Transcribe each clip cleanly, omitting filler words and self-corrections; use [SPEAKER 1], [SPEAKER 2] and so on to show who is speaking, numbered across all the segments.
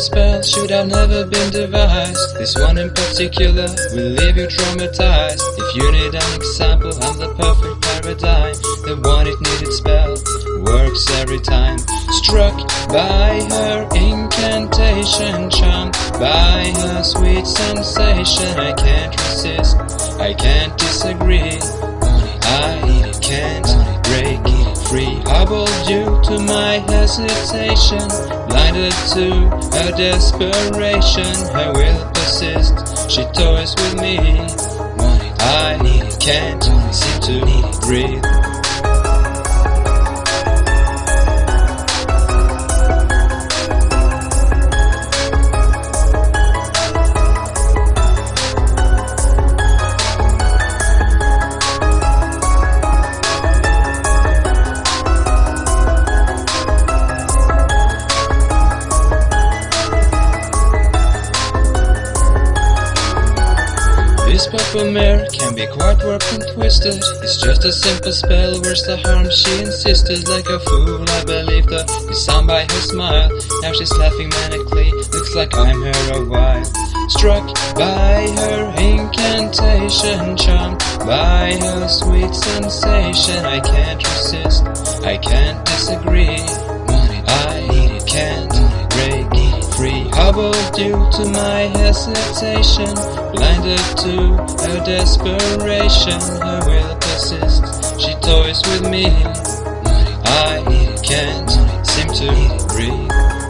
[SPEAKER 1] spell should have never been devised. This one in particular will leave you traumatized. If you need an example, I'm the perfect paradigm. The one it needed spell works every time. Struck by her incantation, charmed by her sweet sensation. I can't resist, I can't disagree. I can't break free. Hobbled due to my hesitation, blinded to her desperation. Her will persist, she toys with me. I can't seem to breathe. This purple mirror can be quite warped and twisted. It's just a simple spell, where's the harm? She insisted. Like a fool I believed her, disarmed by her smile. Now she's laughing manically, looks like I'm here a while. Struck by her incantation, charmed by her sweet sensation. I can't resist, I can't disagree. I can't break free. Hobbled due to my hesitation, blinded to her desperation. Her will persists, she toys with me. I can't seem to breathe.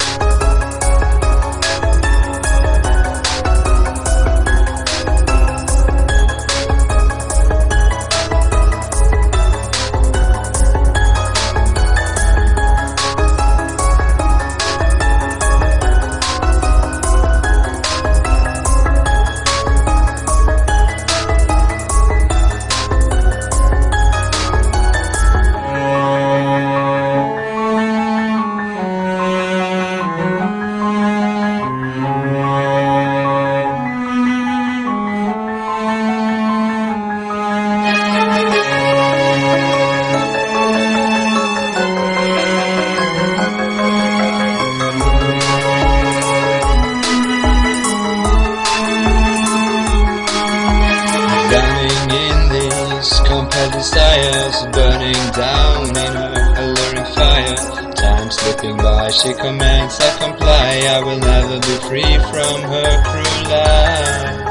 [SPEAKER 1] Drowning in these compelled desires, burning down in her alluring fire. Time slipping by, she commands, I comply. I will never be free from her cruel lies.